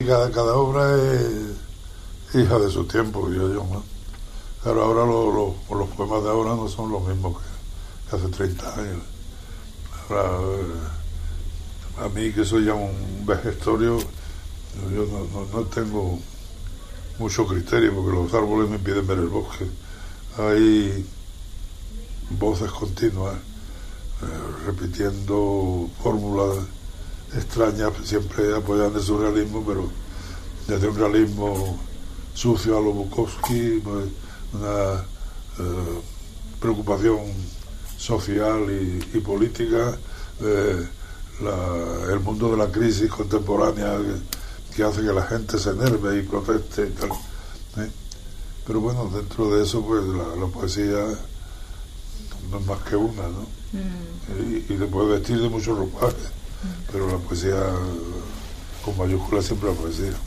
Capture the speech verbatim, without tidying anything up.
cada, cada obra es hija de su tiempo, digo yo, ¿no? Claro, ahora lo, lo, los poemas de ahora no son los mismos que, que hace treinta años. Ahora, eh, a mí que soy ya un vejestorio, yo no, no, no tengo mucho criterio porque los árboles me impiden ver el bosque. Hay voces continuas, eh, repitiendo fórmulas extrañas, siempre apoyando el surrealismo, pero desde un realismo sucio a lo Bukowski, pues, una eh, preocupación social y, y política, eh, la, el mundo de la crisis contemporánea que, que hace que la gente se enerve y proteste y tal, ¿eh? Pero bueno, dentro de eso pues la, la poesía no es más que una, ¿no? Mm. Y, y le puede vestir de muchos ropajes, mm. pero la poesía con mayúsculas siempre la poesía.